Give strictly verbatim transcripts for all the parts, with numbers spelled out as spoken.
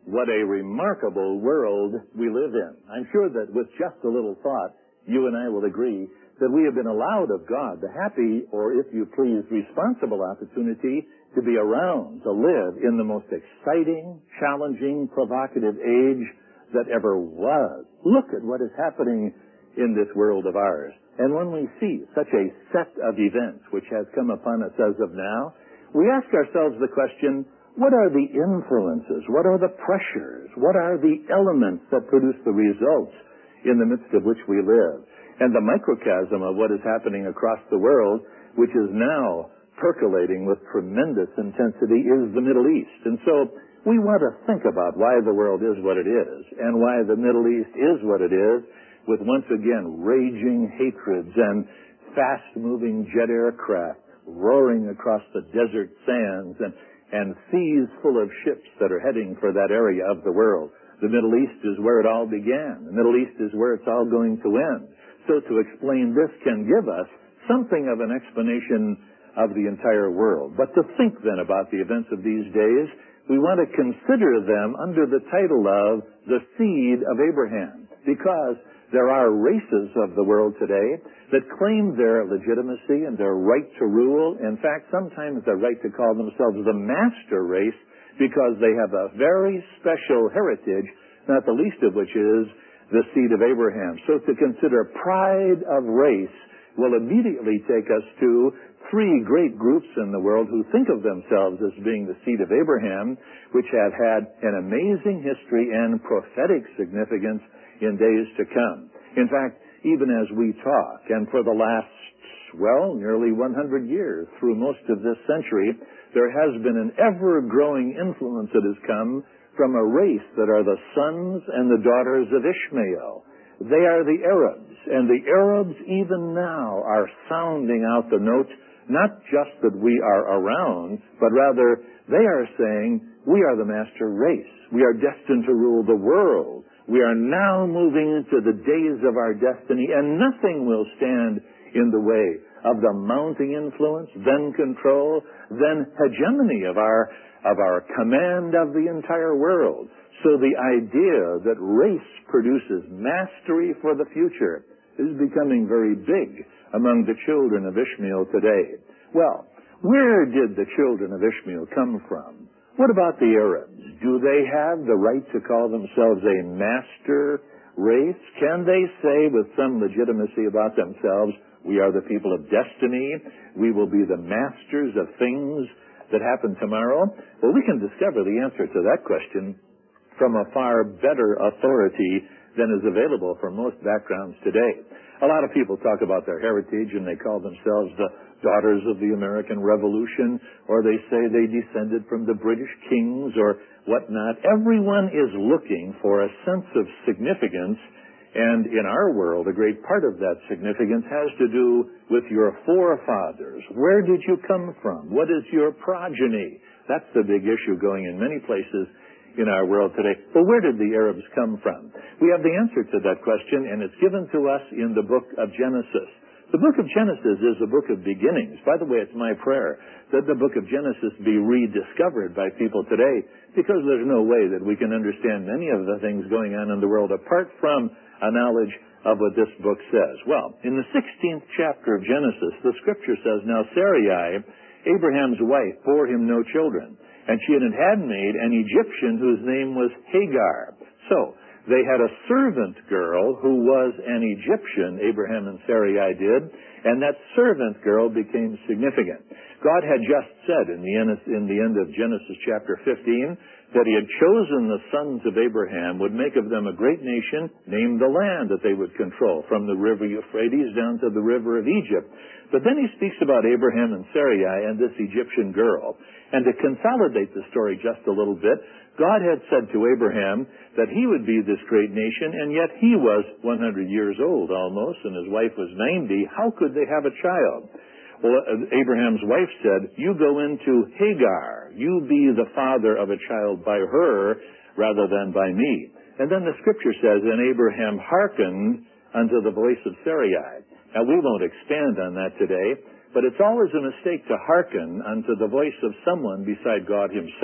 What a remarkable world we live in. I'm sure that with just a little thought, you and I will agree that we have been allowed of God the happy, or if you please, responsible opportunity to be around, to live in the most exciting, challenging, provocative age that ever was. Look at what is happening in this world of ours. And when we see such a set of events which has come upon us as of now, we ask ourselves the question, what are the influences? What are the pressures? What are the elements that produce the results in the midst of which we live? And the microcosm of what is happening across the world, which is now percolating with tremendous intensity, is the Middle East. And so we want to think about why the world is what it is and why the Middle East is what it is, with once again raging hatreds and fast-moving jet aircraft roaring across the desert sands and, and seas full of ships that are heading for that area of the world. The Middle East is where it all began. The Middle East is where it's all going to end. So to explain this can give us something of an explanation of the entire world. But to think then about the events of these days, we want to consider them under the title of the seed of Abraham, because there are races of the world today that claim their legitimacy and their right to rule. In fact, sometimes their right to call themselves the master race, because they have a very special heritage, not the least of which is the seed of Abraham. So to consider pride of race will immediately take us to three great groups in the world who think of themselves as being the seed of Abraham, which have had an amazing history and prophetic significance in days to come. In fact, even as we talk, and for the last, well, nearly one hundred years, through most of this century, there has been an ever-growing influence that has come from a race that are the sons and the daughters of Ishmael. They are the Arabs, and the Arabs even now are sounding out the note, not just that we are around, but rather they are saying, we are the master race. We are destined to rule the world. We are now moving into the days of our destiny, and nothing will stand in the way of the mounting influence, then control, then hegemony of our of our command of the entire world. So the idea that race produces mastery for the future is becoming very big among the children of Ishmael today. Well, where did the children of Ishmael come from? What about the Arabs? Do they have the right to call themselves a master race? Can they say with some legitimacy about themselves, we are the people of destiny, we will be the masters of things that happen tomorrow? Well, we can discover the answer to that question from a far better authority than is available for most backgrounds today. A lot of people talk about their heritage and they call themselves the daughters of the American Revolution, or they say they descended from the British kings or whatnot. Everyone is looking for a sense of significance, and in our world, a great part of that significance has to do with your forefathers. Where did you come from? What is your progeny? That's the big issue going in many places in our world today. But where did the Arabs come from? We have the answer to that question, and it's given to us in the book of Genesis. The book of Genesis is a book of beginnings. By the way, it's my prayer that the book of Genesis be rediscovered by people today, because there's no way that we can understand many of the things going on in the world apart from a knowledge of what this book says. Well, in the sixteenth chapter of Genesis, the scripture says, Now Sarai, Abraham's wife, bore him no children, and she had a handmaid, an Egyptian, whose name was Hagar. So, they had a servant girl who was an Egyptian, Abraham and Sarai did, and that servant girl became significant. God had just said in the end, in the end of Genesis chapter fifteen that he had chosen the sons of Abraham, would make of them a great nation, name the land that they would control, from the river Euphrates down to the river of Egypt. But then he speaks about Abraham and Sarai and this Egyptian girl. And to consolidate the story just a little bit, God had said to Abraham that he would be this great nation, and yet he was one hundred years old almost, and his wife was ninety. How could they have a child? Well, Abraham's wife said, you go into Hagar. You be the father of a child by her rather than by me. And then the scripture says, and Abraham hearkened unto the voice of Sarai. Now, we won't expand on that today, but it's always a mistake to hearken unto the voice of someone beside God himself.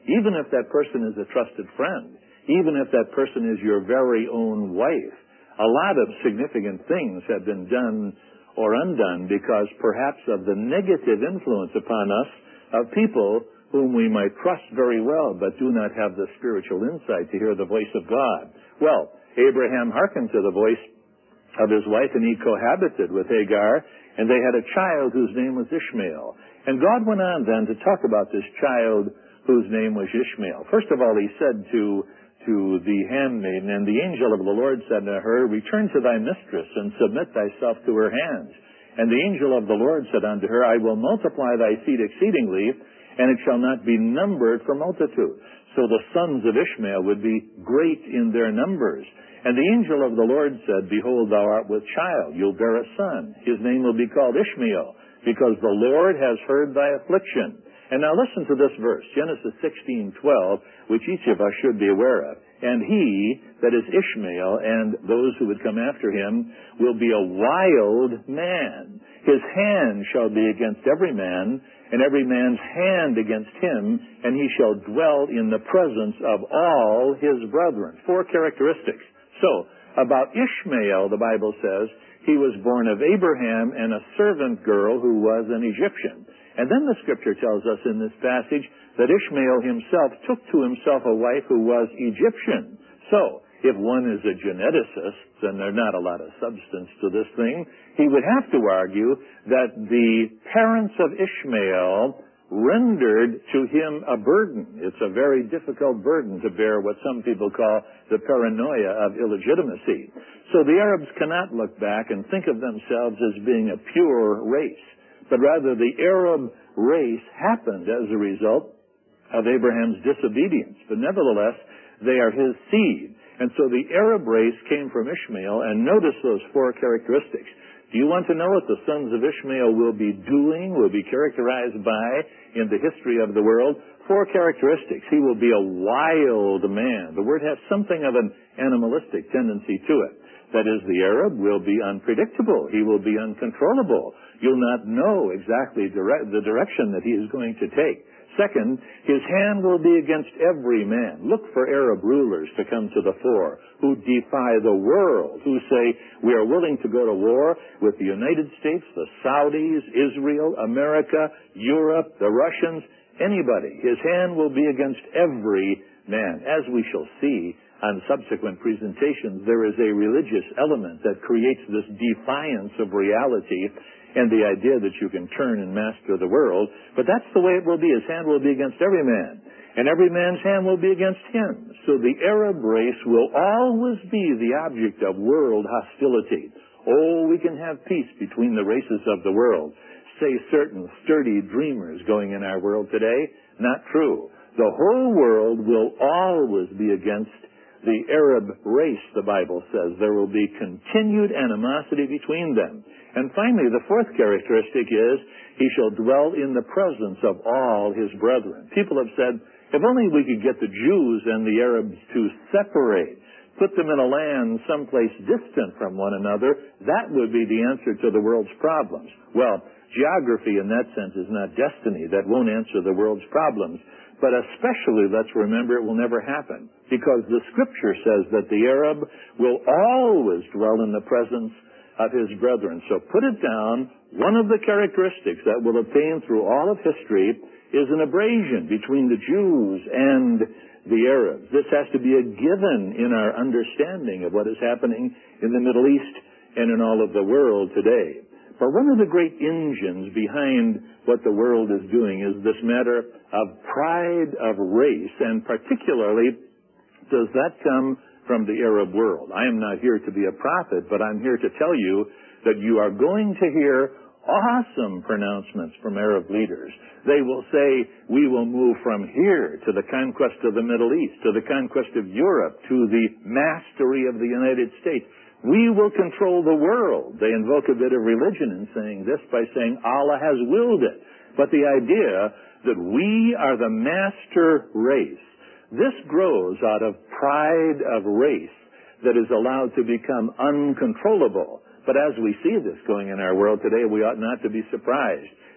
even if that person is a trusted friend, even if that person is your very own wife. A lot of significant things have been done or undone because perhaps of the negative influence upon us of people whom we might trust very well but do not have the spiritual insight to hear the voice of God. Well, Abraham hearkened to the voice of his wife, and he cohabited with Hagar, and they had a child whose name was Ishmael. And God went on then to talk about this child whose name was Ishmael. First of all, he said to to the handmaiden, and the angel of the Lord said to her, return to thy mistress, and submit thyself to her hands. And the angel of the Lord said unto her, I will multiply thy seed exceedingly, and it shall not be numbered for multitude. So the sons of Ishmael would be great in their numbers. And the angel of the Lord said, behold, thou art with child, you'll bear a son. His name will be called Ishmael, because the Lord has heard thy affliction. And now listen to this verse, Genesis sixteen twelve, which each of us should be aware of. And he, that is Ishmael, and those who would come after him, will be a wild man. His hand shall be against every man, and every man's hand against him, and he shall dwell in the presence of all his brethren. Four characteristics. So, about Ishmael, the Bible says, he was born of Abraham and a servant girl who was an Egyptian. And then the scripture tells us in this passage that Ishmael himself took to himself a wife who was Egyptian. So, if one is a geneticist, and there's not a lot of substance to this thing, he would have to argue that the parents of Ishmael rendered to him a burden. It's a very difficult burden to bear what some people call the paranoia of illegitimacy. So the Arabs cannot look back and think of themselves as being a pure race, but rather the Arab race happened as a result of Abraham's disobedience. But nevertheless, they are his seed. And so the Arab race came from Ishmael, and notice those four characteristics. Do you want to know what the sons of Ishmael will be doing, will be characterized by in the history of the world? Four characteristics. He will be a wild man. The word has something of an animalistic tendency to it. That is, the Arab will be unpredictable. He will be uncontrollable. You'll not know exactly dire- the direction that he is going to take. Second, his hand will be against every man. Look for Arab rulers to come to the fore who defy the world, who say, we are willing to go to war with the United States, the Saudis, Israel, America, Europe, the Russians, anybody. His hand will be against every man. As we shall see on subsequent presentations, there is a religious element that creates this defiance of reality and the idea that you can turn and master the world. But that's the way it will be. His hand will be against every man, and every man's hand will be against him. So the Arab race will always be the object of world hostility. Oh, we can have peace between the races of the world, say certain sturdy dreamers going in our world today. Not true. The whole world will always be against the Arab race, the Bible says. There will be continued animosity between them. And finally, the fourth characteristic is, he shall dwell in the presence of all his brethren. People have said, if only we could get the Jews and the Arabs to separate, put them in a land someplace distant from one another, that would be the answer to the world's problems. Well, geography in that sense is not destiny. That won't answer the world's problems. But especially, let's remember, it will never happen, because the Scripture says that the Arab will always dwell in the presence of his brethren. So put it down, one of the characteristics that will obtain through all of history is an abrasion between the Jews and the Arabs. This has to be a given in our understanding of what is happening in the Middle East and in all of the world today. But one of the great engines behind what the world is doing is this matter of pride of race, and particularly, does that come from the Arab world? I am not here to be a prophet, but I'm here to tell you that you are going to hear awesome pronouncements from Arab leaders. They will say, we will move from here to the conquest of the Middle East, to the conquest of Europe, to the mastery of the United States. We will control the world. They invoke a bit of religion in saying this by saying Allah has willed it. But the idea that we are the master race, this grows out of pride of race that is allowed to become uncontrollable. But as we see this going in our world today, we ought not to be surprised.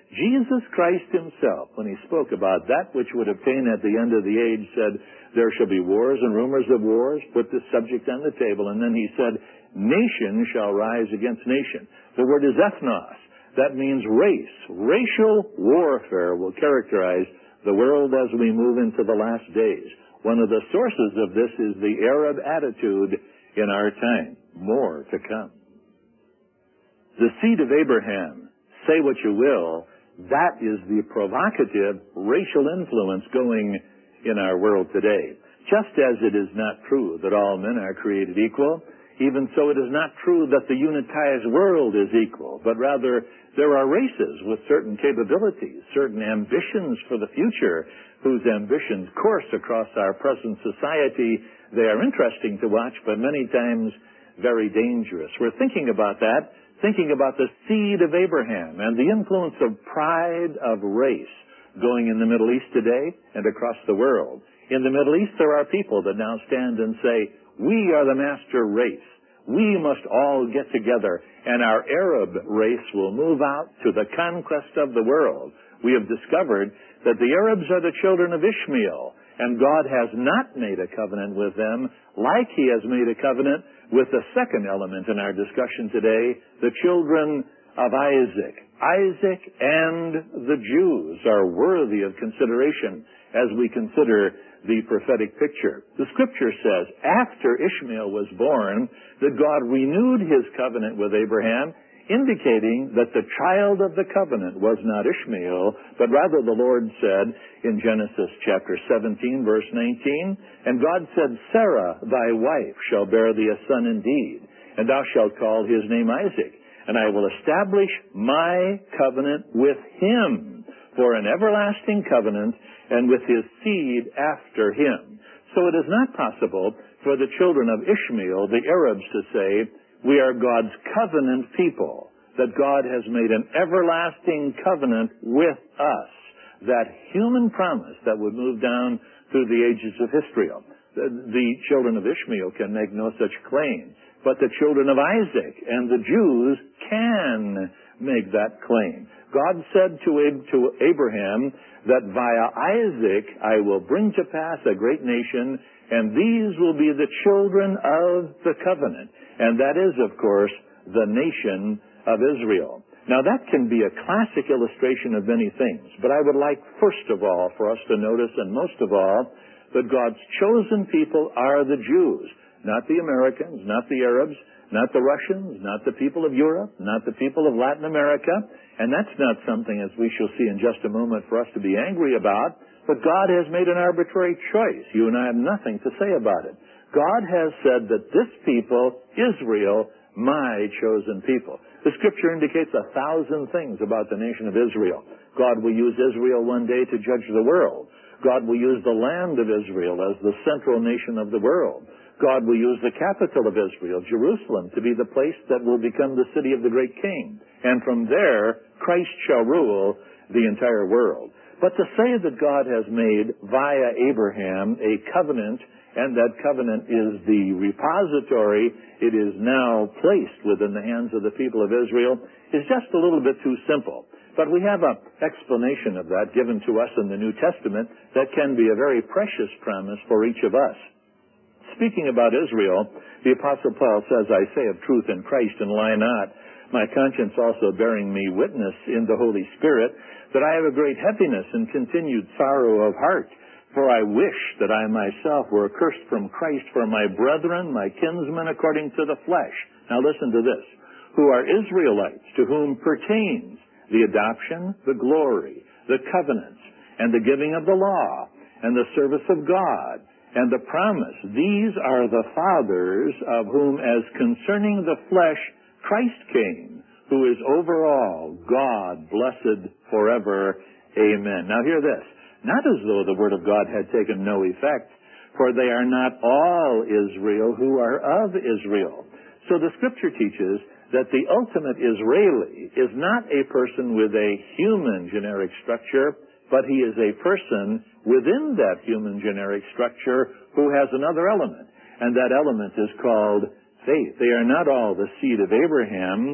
Jesus Christ himself, when he spoke about that which would obtain at the end of the age, said, there shall be wars and rumors of wars, put this subject on the table. And then he said, nation shall rise against nation. The word is ethnos. That means race. Racial warfare will characterize the world as we move into the last days. One of the sources of this is the Arab attitude in our time. More to come. The seed of Abraham, say what you will, that is the provocative racial influence going in our world today. Just as it is not true that all men are created equal, even so it is not true that the unitized world is equal, but rather there are races with certain capabilities, certain ambitions for the future, whose ambitions course across our present society. They are interesting to watch, but many times very dangerous. We're thinking about that, thinking about the seed of Abraham and the influence of pride of race going in the Middle East today and across the world. In the Middle East, there are people that now stand and say, we are the master race. We must all get together, and our Arab race will move out to the conquest of the world. We have discovered that the Arabs are the children of Ishmael, and God has not made a covenant with them like he has made a covenant with the second element in our discussion today, the children of Isaac. Isaac and the Jews are worthy of consideration as we consider the prophetic picture. The scripture says, after Ishmael was born, that God renewed his covenant with Abraham, indicating that the child of the covenant was not Ishmael, but rather the Lord said in Genesis chapter seventeen, verse nineteen, and God said, Sarah, thy wife, shall bear thee a son indeed, and thou shalt call his name Isaac, and I will establish my covenant with him for an everlasting covenant, and with his seed after him. So it is not possible for the children of Ishmael, the Arabs, to say, we are God's covenant people, that God has made an everlasting covenant with us, that human promise that would move down through the ages of history. The, the children of Ishmael can make no such claim, but the children of Isaac and the Jews can make that claim. God said to, Ab- to Abraham that via Isaac I will bring to pass a great nation, and these will be the children of the covenant. And that is, of course, the nation of Israel. Now, that can be a classic illustration of many things, but I would like, first of all, for us to notice, and most of all, that God's chosen people are the Jews, not the Americans, not the Arabs, not the Russians, not the people of Europe, not the people of Latin America, and that's not something, as we shall see in just a moment, for us to be angry about, but God has made an arbitrary choice. You and I have nothing to say about it. God has said that this people, Israel, my chosen people. The scripture indicates a thousand things about the nation of Israel. God will use Israel one day to judge the world. God will use the land of Israel as the central nation of the world. God will use the capital of Israel, Jerusalem, to be the place that will become the city of the great king. And from there, Christ shall rule the entire world. But to say that God has made via Abraham a covenant, and that covenant is the repository, it is now placed within the hands of the people of Israel, is just a little bit too simple. But we have an explanation of that given to us in the New Testament that can be a very precious promise for each of us. Speaking about Israel, the Apostle Paul says, I say of truth in Christ and lie not, my conscience also bearing me witness in the Holy Spirit, that I have a great heaviness and continued sorrow of heart. For I wish that I myself were accursed from Christ for my brethren, my kinsmen according to the flesh. Now listen to this. Who are Israelites, to whom pertains the adoption, the glory, the covenants, and the giving of the law, and the service of God, and the promise. These are the fathers of whom, as concerning the flesh, Christ came, who is over all, God, blessed forever. Amen. Now hear this. Not as though the word of God had taken no effect, for they are not all Israel who are of Israel. So the scripture teaches that the ultimate Israeli is not a person with a human generic structure, but he is a person within that human generic structure who has another element, and that element is called faith. They are not all the seed of Abraham.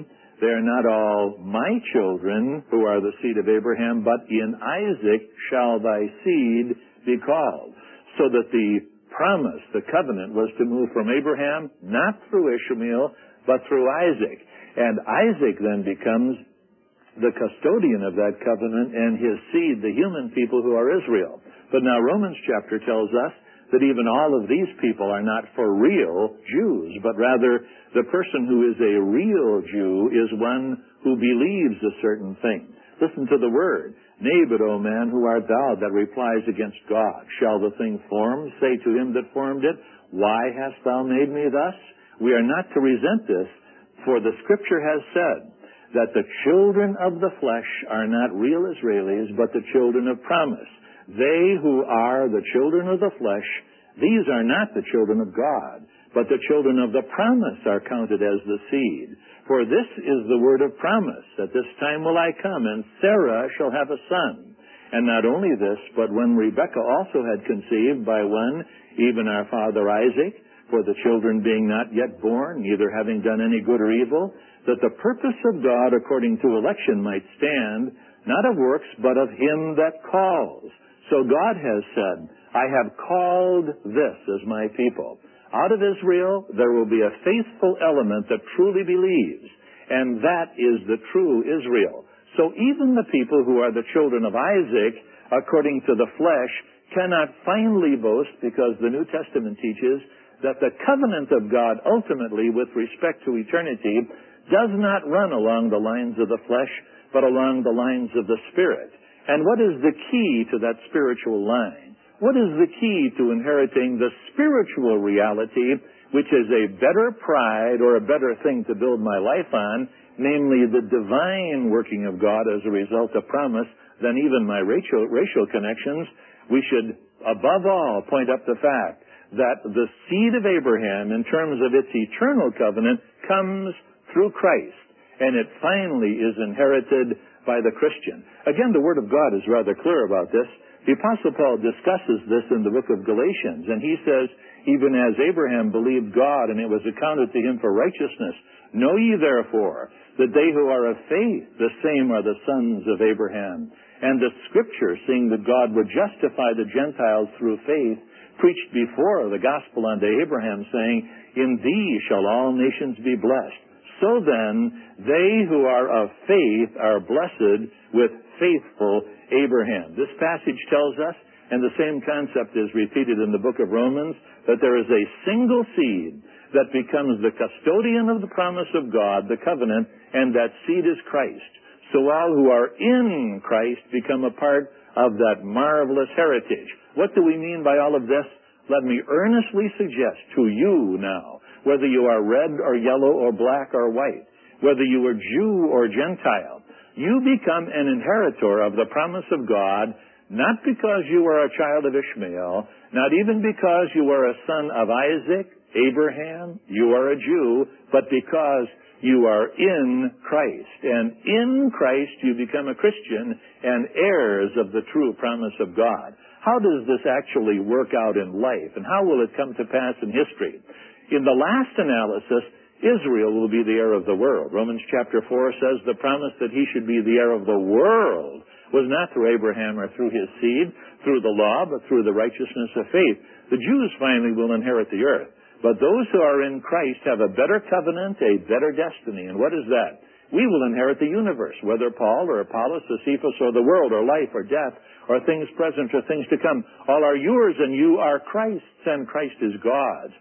They are not all my children who are the seed of Abraham, but in Isaac shall thy seed be called. So that the promise, the covenant, was to move from Abraham, not through Ishmael, but through Isaac. And Isaac then becomes the custodian of that covenant, and his seed, the human people who are Israel. But now Romans chapter tells us that even all of these people are not for real Jews, but rather the person who is a real Jew is one who believes a certain thing. Listen to the word. Nay, but, O man, who art thou that replies against God? Shall the thing formed say to him that formed it, Why hast thou made me thus? We are not to resent this, for the Scripture has said that the children of the flesh are not real Israelis, but the children of promise. They who are the children of the flesh, these are not the children of God, but the children of the promise are counted as the seed. For this is the word of promise. At this time will I come, and Sarah shall have a son. And not only this, but when Rebekah also had conceived by one, even our father Isaac, for the children being not yet born, neither having done any good or evil, that the purpose of God according to election might stand, not of works, but of him that calls. So God has said, I have called this as my people. Out of Israel, there will be a faithful element that truly believes, and that is the true Israel. So even the people who are the children of Isaac, according to the flesh, cannot finally boast, because the New Testament teaches that the covenant of God ultimately with respect to eternity does not run along the lines of the flesh, but along the lines of the Spirit. And what is the key to that spiritual line? What is the key to inheriting the spiritual reality, which is a better pride or a better thing to build my life on, namely the divine working of God as a result of promise, than even my racial, racial connections? We should, above all, point up the fact that the seed of Abraham, in terms of its eternal covenant, comes through Christ, and it finally is inherited by the Christian. Again, the Word of God is rather clear about this. The Apostle Paul discusses this in the book of Galatians, and he says, even as Abraham believed God, and it was accounted to him for righteousness, know ye therefore that they who are of faith, the same are the sons of Abraham. And the Scripture, seeing that God would justify the Gentiles through faith, preached before the gospel unto Abraham, saying, In thee shall all nations be blessed. So then, they who are of faith are blessed with faithful Abraham. This passage tells us, and the same concept is repeated in the book of Romans, that there is a single seed that becomes the custodian of the promise of God, the covenant, and that seed is Christ. So all who are in Christ become a part of that marvelous heritage. What do we mean by all of this? Let me earnestly suggest to you now, whether you are red or yellow or black or white, whether you are Jew or Gentile, you become an inheritor of the promise of God, not because you are a child of Ishmael, not even because you are a son of Isaac, Abraham, you are a Jew, but because you are in Christ. And in Christ you become a Christian and heirs of the true promise of God. How does this actually work out in life, and how will it come to pass in history? In the last analysis, Israel will be the heir of the world. Romans chapter four says the promise that he should be the heir of the world was not through Abraham or through his seed, through the law, but through the righteousness of faith. The Jews finally will inherit the earth. But those who are in Christ have a better covenant, a better destiny. And what is that? We will inherit the universe, whether Paul or Apollos or Cephas or the world or life or death or things present or things to come. All are yours, and you are Christ's, and Christ is God's.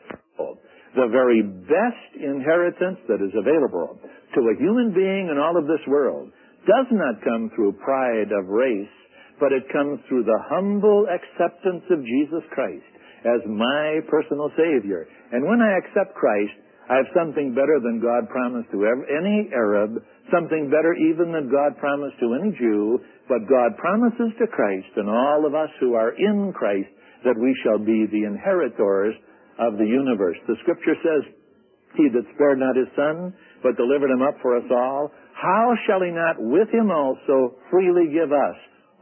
The very best inheritance that is available to a human being in all of this world does not come through pride of race, but it comes through the humble acceptance of Jesus Christ as my personal Savior. And when I accept Christ, I have something better than God promised to any Arab, something better even than God promised to any Jew, but God promises to Christ and all of us who are in Christ that we shall be the inheritors of the universe. The Scripture says, He that spared not his Son, but delivered him up for us all, how shall he not with him also freely give us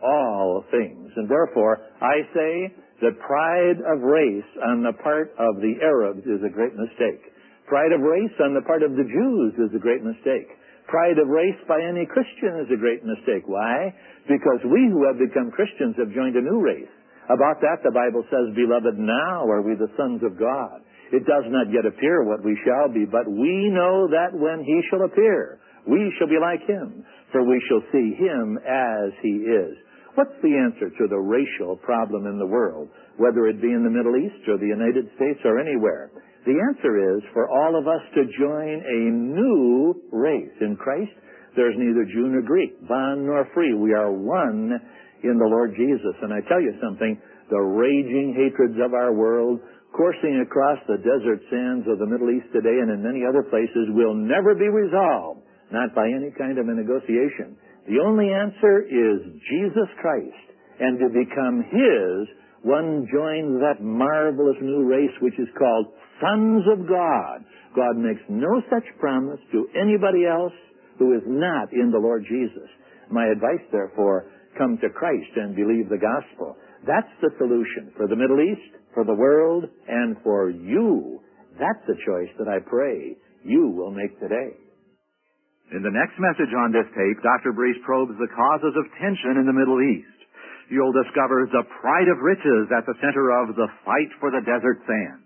all things? And therefore, I say that pride of race on the part of the Arabs is a great mistake. Pride of race on the part of the Jews is a great mistake. Pride of race by any Christian is a great mistake. Why? Because we who have become Christians have joined a new race. About that, the Bible says, "Beloved, now are we the sons of God. It does not yet appear what we shall be, but we know that when he shall appear, we shall be like him, for we shall see him as he is." What's the answer to the racial problem in the world, whether it be in the Middle East or the United States or anywhere? The answer is for all of us to join a new race. In Christ, there's neither Jew nor Greek, bond nor free. We are one in the Lord Jesus. And I tell you something, the raging hatreds of our world, coursing across the desert sands of the Middle East today and in many other places, will never be resolved, not by any kind of a negotiation. The only answer is Jesus Christ, and to become his, one joins that marvelous new race which is called sons of God. God makes no such promise to anybody else who is not in the Lord Jesus. My advice, therefore, come to Christ and believe the gospel. That's the solution for the Middle East, for the world, and for you. That's the choice that I pray you will make today. In the next message on this tape, Doctor Breese probes the causes of tension in the Middle East. You'll discover the pride of riches at the center of the fight for the desert sand.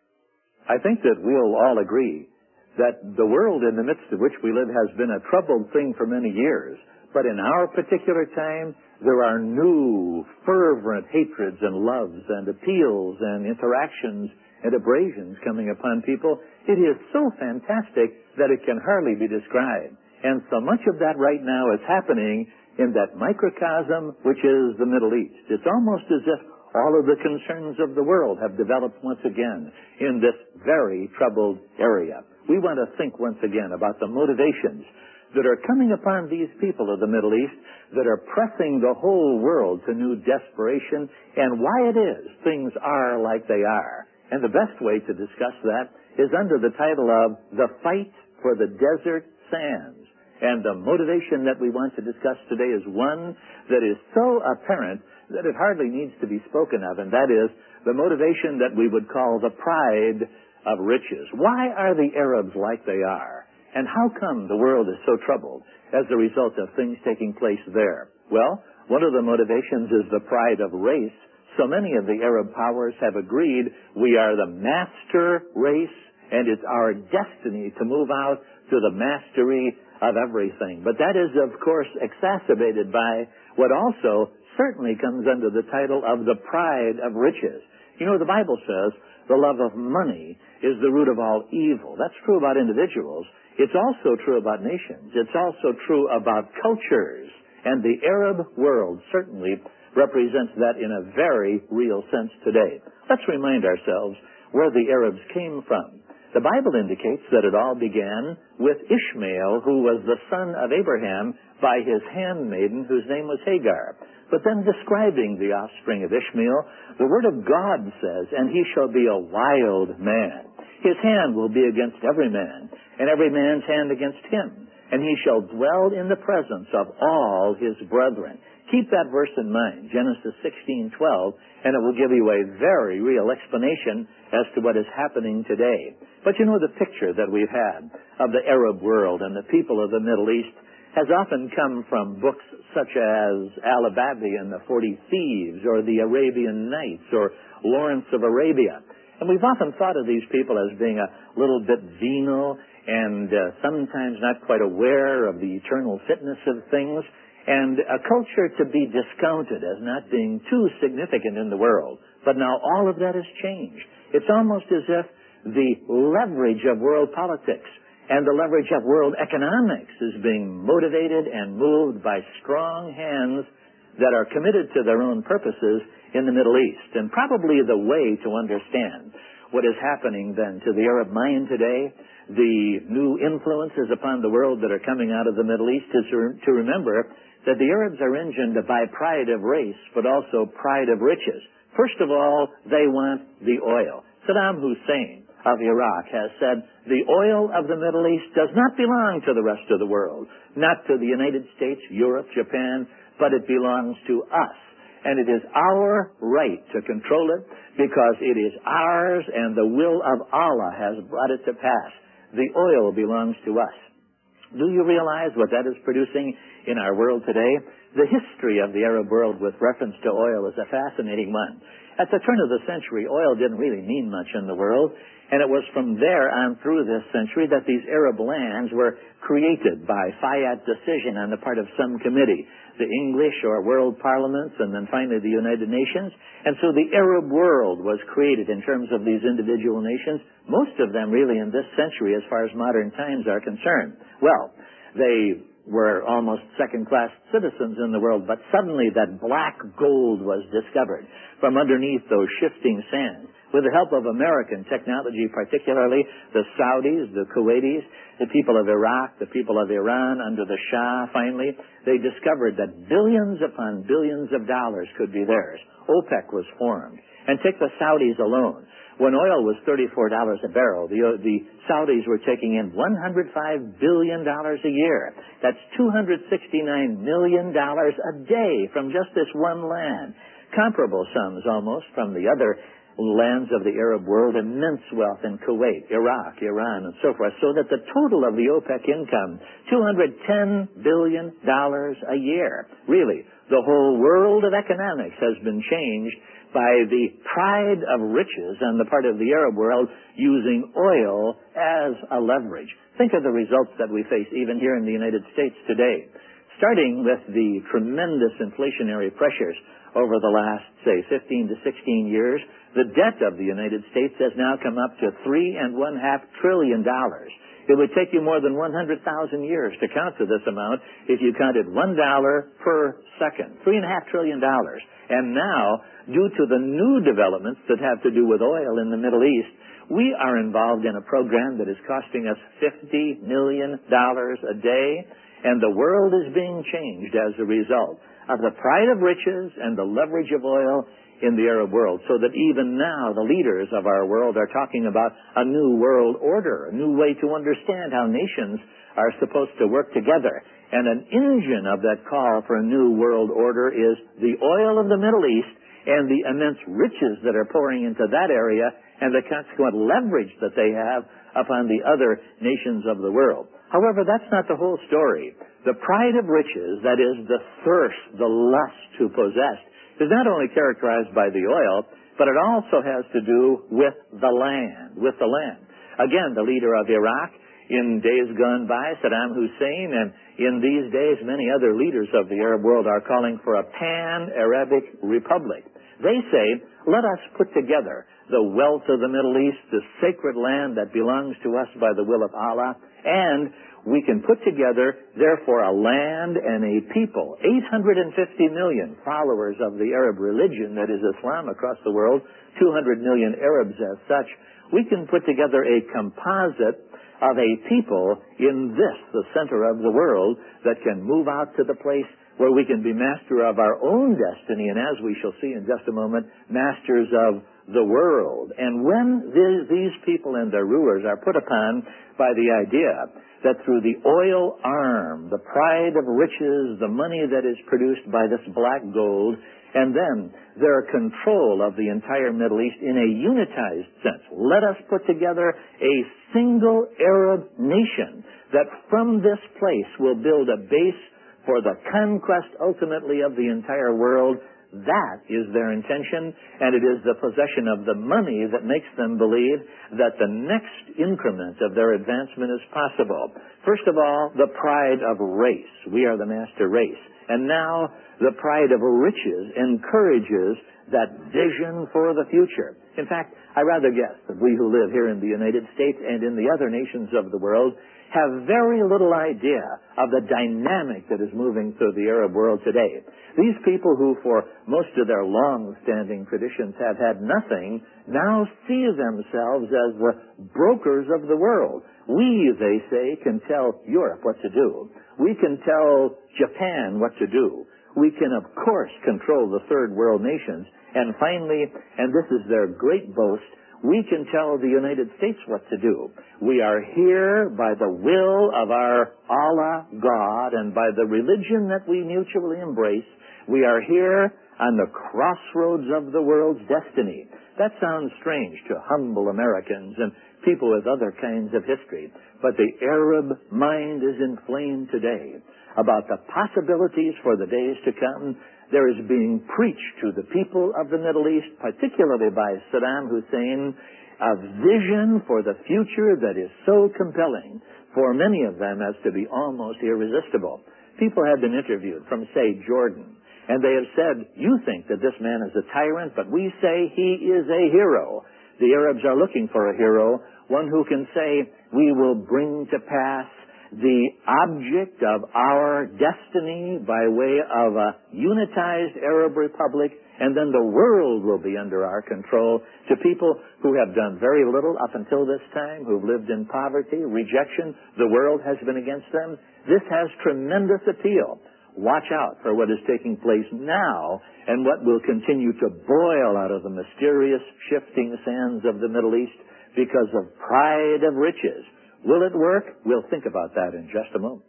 I think that we'll all agree that the world in the midst of which we live has been a troubled thing for many years. But in our particular time, there are new, fervent hatreds and loves and appeals and interactions and abrasions coming upon people. It is so fantastic that it can hardly be described. And so much of that right now is happening in that microcosm which is the Middle East. It's almost as if all of the concerns of the world have developed once again in this very troubled area. We want to think once again about the motivations that are coming upon these people of the Middle East that are pressing the whole world to new desperation, and why it is things are like they are. And the best way to discuss that is under the title of The Fight for the Desert Sands. And the motivation that we want to discuss today is one that is so apparent that it hardly needs to be spoken of, and that is the motivation that we would call the pride of riches. Why are the Arabs like they are? And how come the world is so troubled as a result of things taking place there? Well, one of the motivations is the pride of race. So many of the Arab powers have agreed we are the master race, and it's our destiny to move out to the mastery of everything. But that is, of course, exacerbated by what also certainly comes under the title of the pride of riches. You know, the Bible says the love of money is the root of all evil. That's true about individuals. It's also true about nations. It's also true about cultures. And the Arab world certainly represents that in a very real sense today. Let's remind ourselves where the Arabs came from. The Bible indicates that it all began with Ishmael, who was the son of Abraham by his handmaiden, whose name was Hagar. But then describing the offspring of Ishmael, the Word of God says, "And he shall be a wild man. His hand will be against every man, and every man's hand against him. And he shall dwell in the presence of all his brethren." Keep that verse in mind, Genesis sixteen twelve, and it will give you a very real explanation as to what is happening today. But you know, the picture that we've had of the Arab world and the people of the Middle East has often come from books such as Al-Ababi and the Forty Thieves, or the Arabian Nights, or Lawrence of Arabia. And we've often thought of these people as being a little bit venal and uh, sometimes not quite aware of the eternal fitness of things, and a culture to be discounted as not being too significant in the world. But now all of that has changed. It's almost as if the leverage of world politics and the leverage of world economics is being motivated and moved by strong hands that are committed to their own purposes in the Middle East. And probably the way to understand what is happening then to the Arab mind today, the new influences upon the world that are coming out of the Middle East, is to remember that the Arabs are engined by pride of race, but also pride of riches. First of all, they want the oil. Saddam Hussein of Iraq has said the oil of the Middle East does not belong to the rest of the world, not to the United States, Europe, Japan, but it belongs to us. And it is our right to control it because it is ours and the will of Allah has brought it to pass. The oil belongs to us. Do you realize what that is producing in our world today? The history of the Arab world with reference to oil is a fascinating one. At the turn of the century, oil didn't really mean much in the world, and it was from there on through this century that these Arab lands were created by fiat decision on the part of some committee, the English or world parliaments, and then finally the United Nations. And so the Arab world was created in terms of these individual nations, most of them really in this century as far as modern times are concerned. Well, they were almost second-class citizens in the world, but suddenly that black gold was discovered from underneath those shifting sands. With the help of American technology, particularly the Saudis, the Kuwaitis, the people of Iraq, the people of Iran under the Shah, finally, they discovered that billions upon billions of dollars could be theirs. OPEC was formed. And take the Saudis alone. When oil was thirty-four dollars a barrel, the, the Saudis were taking in one hundred five billion dollars a year. That's two hundred sixty-nine million dollars a day from just this one land. Comparable sums almost from the other lands of the Arab world, immense wealth in Kuwait, Iraq, Iran, and so forth, so that the total of the OPEC income, two hundred ten billion dollars a year. Really, the whole world of economics has been changed by the pride of riches on the part of the Arab world using oil as a leverage. Think of the results that we face even here in the United States today. Starting with the tremendous inflationary pressures over the last, say, fifteen to sixteen years, the debt of the United States has now come up to three and one half trillion dollars. It would take you more than one hundred thousand years to count to this amount if you counted one dollar per second. Three and a half trillion dollars. And now, due to the new developments that have to do with oil in the Middle East, we are involved in a program that is costing us fifty million dollars a day, and the world is being changed as a result of the pride of riches and the leverage of oil in the Arab world, so that even now the leaders of our world are talking about a new world order, a new way to understand how nations are supposed to work together. And an engine of that call for a new world order is the oil of the Middle East and the immense riches that are pouring into that area and the consequent leverage that they have upon the other nations of the world. However, that's not the whole story. The pride of riches, that is, the thirst, the lust to possess, is not only characterized by the oil, but it also has to do with the land, with the land. Again, the leader of Iraq, in days gone by, Saddam Hussein, and in these days many other leaders of the Arab world are calling for a pan-Arabic republic. They say, let us put together the wealth of the Middle East, the sacred land that belongs to us by the will of Allah, and we can put together, therefore, a land and a people, eight hundred fifty million followers of the Arab religion, that is Islam, across the world, two hundred million Arabs as such. We can put together a composite of a people in this, the center of the world, that can move out to the place where we can be master of our own destiny, and as we shall see in just a moment, masters of the world. And when th- these people and their rulers are put upon by the idea that through the oil arm, the pride of riches, the money that is produced by this black gold, and then their control of the entire Middle East in a unitized sense, let us put together a single Arab nation that from this place will build a base for the conquest ultimately of the entire world. That is their intention, and it is the possession of the money that makes them believe that the next increment of their advancement is possible. First of all, the pride of race. We are the master race. And now, the pride of riches encourages that vision for the future. In fact, I rather guess that we who live here in the United States and in the other nations of the world have very little idea of the dynamic that is moving through the Arab world today. These people who for most of their long-standing traditions have had nothing now see themselves as the brokers of the world. We, they say, can tell Europe what to do. We can tell Japan what to do. We can, of course, control the third world nations. And finally, and this is their great boast, we can tell the United States what to do. We are here by the will of our Allah, God, and by the religion that we mutually embrace. We are here on the crossroads of the world's destiny. That sounds strange to humble Americans and people with other kinds of history, but the Arab mind is inflamed today about the possibilities for the days to come. There is being preached to the people of the Middle East, particularly by Saddam Hussein, a vision for the future that is so compelling for many of them as to be almost irresistible. People have been interviewed from, say, Jordan, and they have said, you think that this man is a tyrant, but we say he is a hero. The Arabs are looking for a hero, one who can say, we will bring to pass the object of our destiny by way of a unitized Arab republic, and then the world will be under our control. To people who have done very little up until this time, who've lived in poverty, rejection, the world has been against them. This has tremendous appeal. Watch out for what is taking place now and what will continue to boil out of the mysterious shifting sands of the Middle East because of pride of riches. Will it work? We'll think about that in just a moment.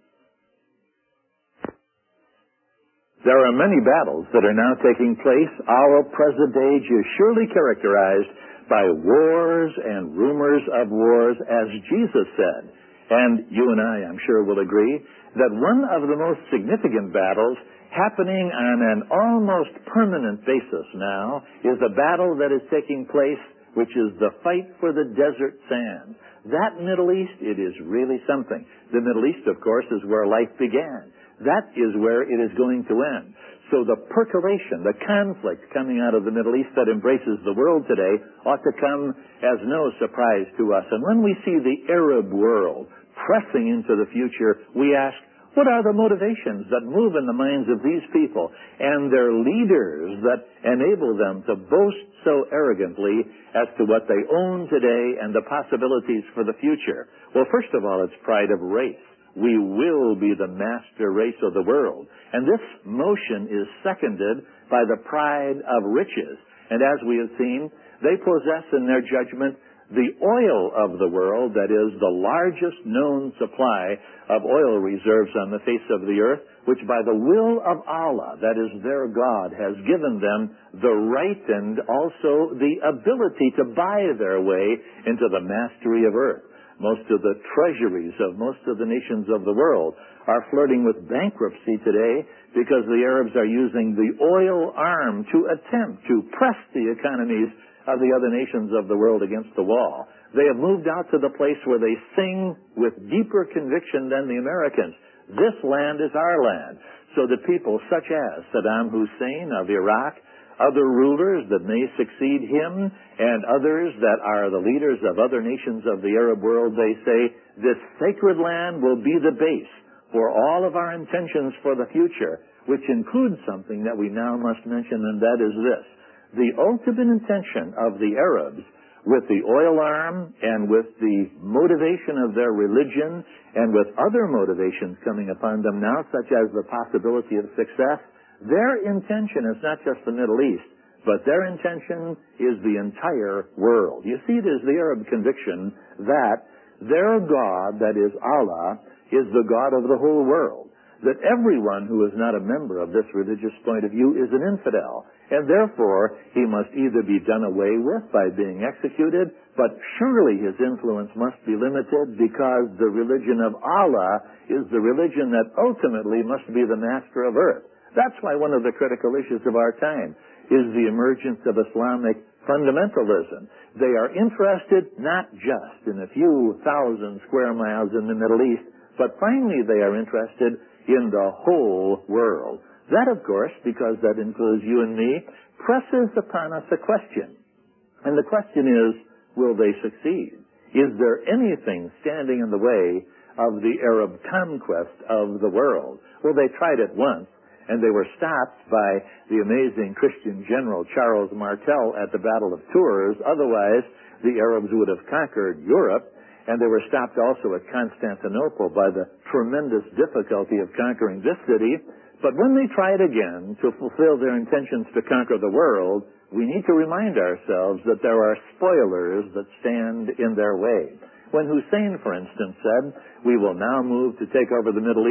There are many battles that are now taking place. Our present age is surely characterized by wars and rumors of wars, as Jesus said. And you and I, I'm sure, will agree that one of the most significant battles happening on an almost permanent basis now is a battle that is taking place, which is the fight for the desert sands. That Middle East, it is really something. The Middle East, of course, is where life began. That is where it is going to end. So the percolation, the conflict coming out of the Middle East that embraces the world today ought to come as no surprise to us. And when we see the Arab world pressing into the future, we ask, what are the motivations that move in the minds of these people and their leaders that enable them to boast so arrogantly as to what they own today and the possibilities for the future? Well, first of all, it's pride of race. We will be the master race of the world. And this motion is seconded by the pride of riches. And as we have seen, they possess in their judgment the oil of the world, that is, the largest known supply of oil reserves on the face of the earth, which by the will of Allah, that is their God, has given them the right and also the ability to buy their way into the mastery of earth. Most of the treasuries of most of the nations of the world are flirting with bankruptcy today because the Arabs are using the oil arm to attempt to press the economies of the other nations of the world against the wall. They have moved out to the place where they sing with deeper conviction than the Americans. This land is our land. So that people such as Saddam Hussein of Iraq, other rulers that may succeed him, and others that are the leaders of other nations of the Arab world, they say, this sacred land will be the base for all of our intentions for the future, which includes something that we now must mention, and that is this. The ultimate intention of the Arabs, with the oil arm and with the motivation of their religion and with other motivations coming upon them now, such as the possibility of success, their intention is not just the Middle East, but their intention is the entire world. You see, it is the Arab conviction that their God, that is Allah, is the God of the whole world. That everyone who is not a member of this religious point of view is an infidel, and therefore he must either be done away with by being executed, but surely his influence must be limited because the religion of Allah is the religion that ultimately must be the master of earth. That's why one of the critical issues of our time is the emergence of Islamic fundamentalism. They are interested not just in a few thousand square miles in the Middle East, but finally they are interested in the whole world. That, of course, because that includes you and me, presses upon us a question. And the question is, will they succeed? Is there anything standing in the way of the Arab conquest of the world? Well, they tried it once, and they were stopped by the amazing Christian general Charles Martel at the Battle of Tours. Otherwise, the Arabs would have conquered Europe. And they were stopped also at Constantinople by the tremendous difficulty of conquering this city. But when they tried again to fulfill their intentions to conquer the world, we need to remind ourselves that there are spoilers that stand in their way. When Hussein, for instance, said, we will now move to take over the Middle East,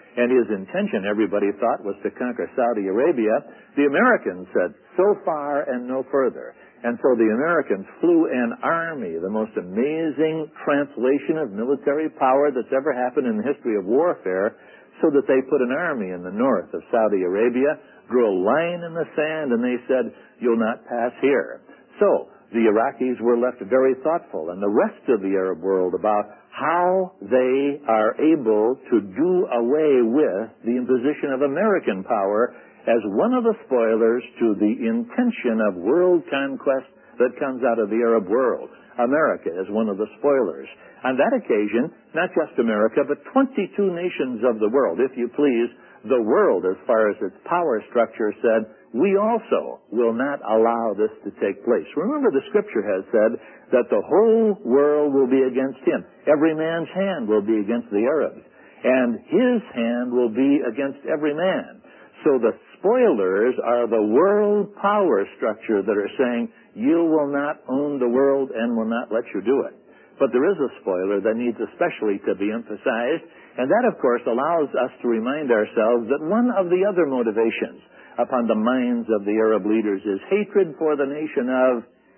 And his intention, everybody thought, was to conquer Saudi Arabia. The Americans said, so far and no further. And so the Americans flew an army, the most amazing translation of military power that's ever happened in the history of warfare, so that they put an army in the north of Saudi Arabia, drew a line in the sand, and they said, you'll not pass here. So the Iraqis were left very thoughtful, and the rest of the Arab world, about how they are able to do away with the imposition of American power as one of the spoilers to the intention of world conquest that comes out of the Arab world. America is one of the spoilers. On that occasion, not just America, but twenty-two nations of the world, if you please, the world, as far as its power structure, said, we also will not allow this to take place. Remember, the Scripture has said that the whole world will be against him. Every man's hand will be against the Arabs, and his hand will be against every man. So the spoilers are the world power structure that are saying, you will not own the world and will not let you do it. But there is a spoiler that needs especially to be emphasized, and that, of course, allows us to remind ourselves that one of the other motivations upon the minds of the Arab leaders is hatred for the nation of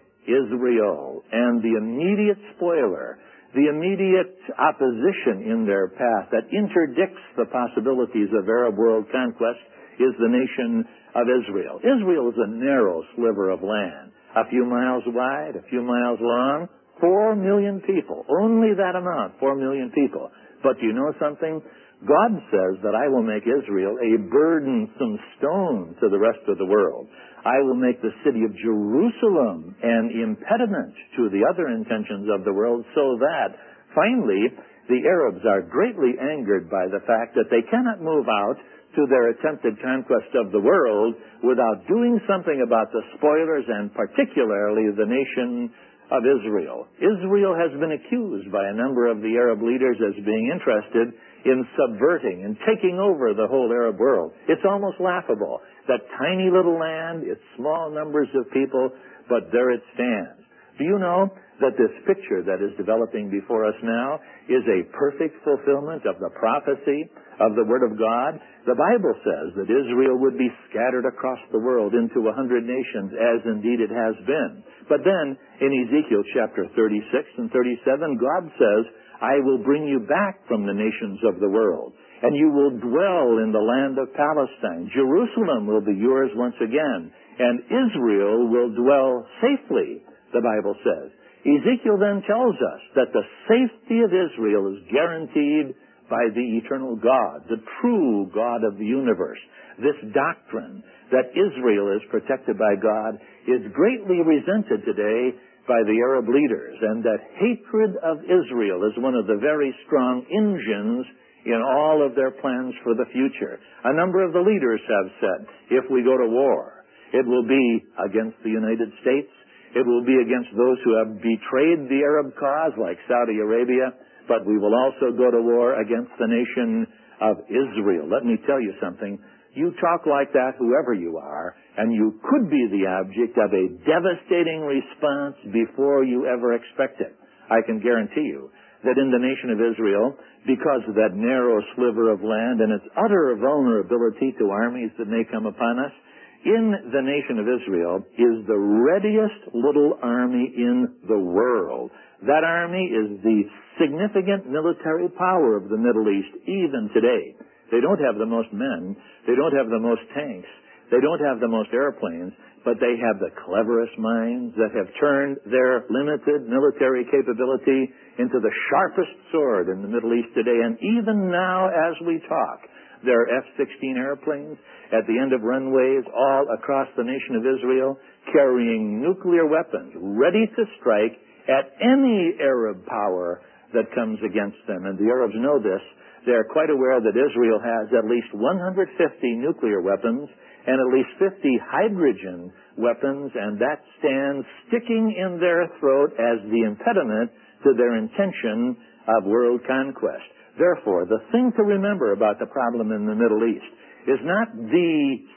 Israel, and the immediate spoiler, the immediate opposition in their path that interdicts the possibilities of Arab world conquest is the nation of Israel. Israel is a narrow sliver of land, a few miles wide, a few miles long, four million people, only that amount, four million people. But do you know something? God says that I will make Israel a burdensome stone to the rest of the world. I will make the city of Jerusalem an impediment to the other intentions of the world, so that finally the Arabs are greatly angered by the fact that they cannot move out to their attempted conquest of the world without doing something about the spoilers, and particularly the nation of Israel. Israel has been accused by a number of the Arab leaders as being interested in subverting and taking over the whole Arab world. It's almost laughable. That tiny little land, its small numbers of people, but there it stands. Do you know that this picture that is developing before us now is a perfect fulfillment of the prophecy of the Word of God? The Bible says that Israel would be scattered across the world into a hundred nations, as indeed it has been. But then, in Ezekiel chapter thirty-six and thirty-seven, God says, I will bring you back from the nations of the world, and you will dwell in the land of Palestine. Jerusalem will be yours once again, and Israel will dwell safely, the Bible says. Ezekiel then tells us that the safety of Israel is guaranteed by the eternal God, the true God of the universe. This doctrine that Israel is protected by God is greatly resented today by the Arab leaders, and that hatred of Israel is one of the very strong engines in all of their plans for the future. A number of the leaders have said, if we go to war, it will be against the United States, it will be against those who have betrayed the Arab cause, like Saudi Arabia, but we will also go to war against the nation of Israel. Let me tell you something. You talk like that, whoever you are, and you could be the object of a devastating response before you ever expect it. I can guarantee you that in the nation of Israel, because of that narrow sliver of land and its utter vulnerability to armies that may come upon us, in the nation of Israel is the readiest little army in the world. That army is the significant military power of the Middle East, even today. They don't have the most men. They don't have the most tanks. They don't have the most airplanes, but they have the cleverest minds that have turned their limited military capability into the sharpest sword in the Middle East today. And even now, as we talk, there are F sixteen airplanes at the end of runways all across the nation of Israel carrying nuclear weapons, ready to strike at any Arab power that comes against them. And the Arabs know this. They are quite aware that Israel has at least one hundred fifty nuclear weapons and at least fifty hydrogen weapons, and that stands sticking in their throat as the impediment to their intention of world conquest. Therefore, the thing to remember about the problem in the Middle East is not the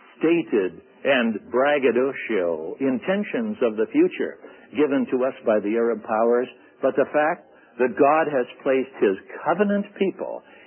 stated and braggadocio intentions of the future given to us by the Arab powers, but the fact that God has placed His covenant people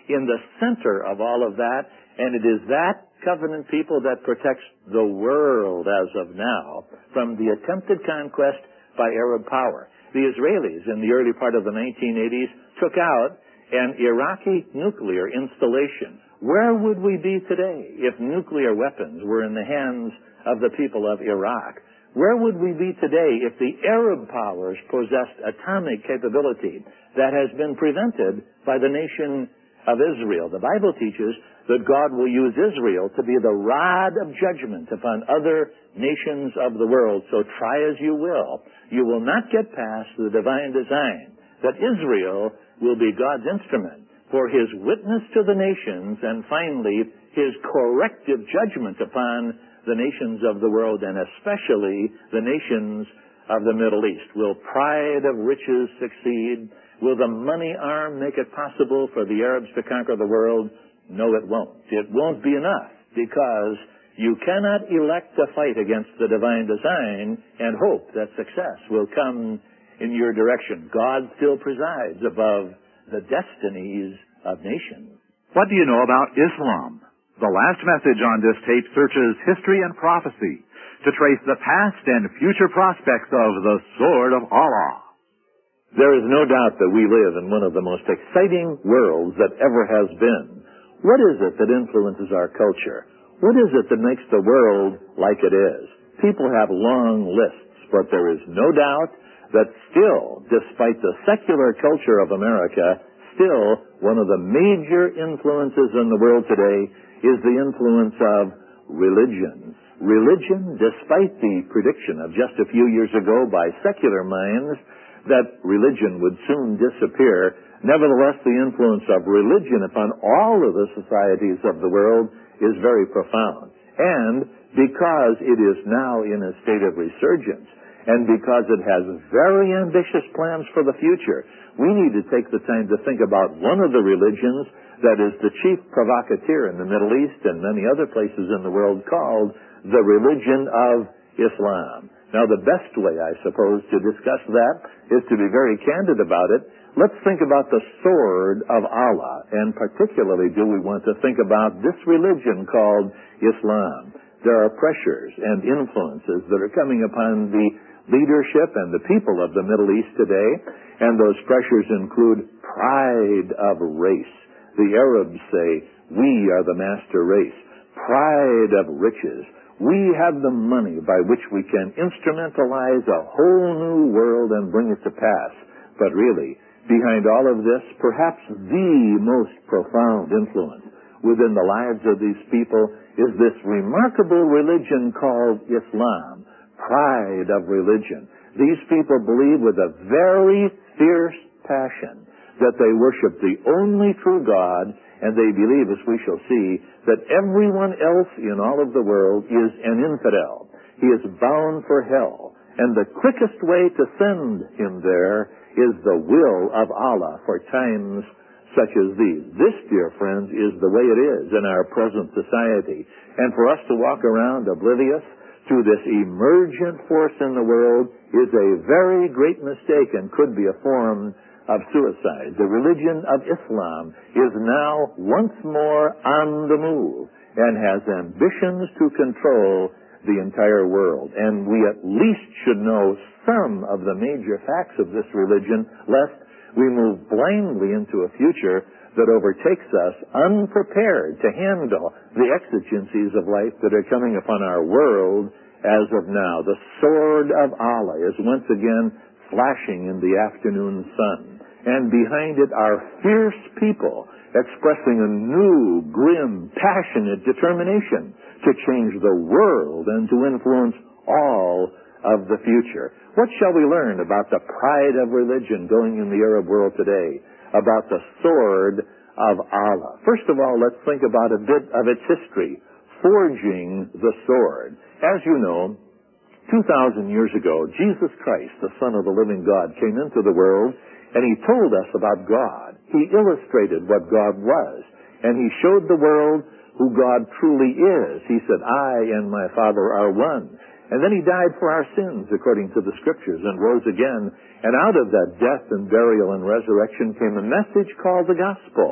in the center of all of that, and it is that covenant people that protects the world as of now from the attempted conquest by Arab power. The Israelis in the early part of the nineteen eighties took out an Iraqi nuclear installation. Where would we be today if nuclear weapons were in the hands of the people of Iraq? Where would we be today if the Arab powers possessed atomic capability that has been prevented by the nation of Israel? The Bible teaches that God will use Israel to be the rod of judgment upon other nations of the world. So try as you will, you will not get past the divine design that Israel will be God's instrument for his witness to the nations and finally his corrective judgment upon the nations of the world and especially the nations of the Middle East. Will pride of riches succeed? Will the money arm make it possible for the Arabs to conquer the world? No, it won't. It won't be enough because you cannot elect to fight against the divine design and hope that success will come in your direction. God still presides above the destinies of nations. What do you know about Islam? The last message on this tape searches history and prophecy to trace the past and future prospects of the sword of Allah. There is no doubt that we live in one of the most exciting worlds that ever has been. What is it that influences our culture? What is it that makes the world like it is? People have long lists, but there is no doubt that still, despite the secular culture of America, still one of the major influences in the world today is the influence of religion. Religion, despite the prediction of just a few years ago by secular minds that religion would soon disappear, nevertheless the influence of religion upon all of the societies of the world is very profound. And because it is now in a state of resurgence, and because it has very ambitious plans for the future, we need to take the time to think about one of the religions that is the chief provocateur in the Middle East and many other places in the world, called the religion of Islam. Now, the best way, I suppose, to discuss that is to be very candid about it. Let's think about the sword of Allah, and particularly do we want to think about this religion called Islam. There are pressures and influences that are coming upon the leadership and the people of the Middle East today, and those pressures include pride of race. The Arabs say, we are the master race. Pride of riches. We have the money by which we can instrumentalize a whole new world and bring it to pass. But really, behind all of this, perhaps the most profound influence within the lives of these people is this remarkable religion called Islam. Pride of religion. These people believe with a very fierce passion that they worship the only true God, and they believe, as we shall see, that everyone else in all of the world is an infidel. He is bound for hell, and the quickest way to send him there is the will of Allah for times such as these. This, dear friends, is the way it is in our present society. And for us to walk around oblivious to this emergent force in the world is a very great mistake and could be a form of suicide. The religion of Islam is now once more on the move and has ambitions to control the entire world. And we at least should know some of the major facts of this religion, lest we move blindly into a future that overtakes us unprepared to handle the exigencies of life that are coming upon our world as of now. The sword of Allah is once again flashing in the afternoon sun, and behind it are fierce people expressing a new, grim, passionate determination to change the world and to influence all of the future. What shall we learn about the pride of religion going in the Arab world today? About the sword of Allah. First of all, let's think about a bit of its history. Forging the sword. As you know, two thousand years ago, Jesus Christ, the Son of the living God, came into the world, and he told us about God. He illustrated what God was, and he showed the world who God truly is. He said, I and my Father are one. And then he died for our sins, according to the Scriptures, and rose again. And out of that death and burial and resurrection came a message called the gospel.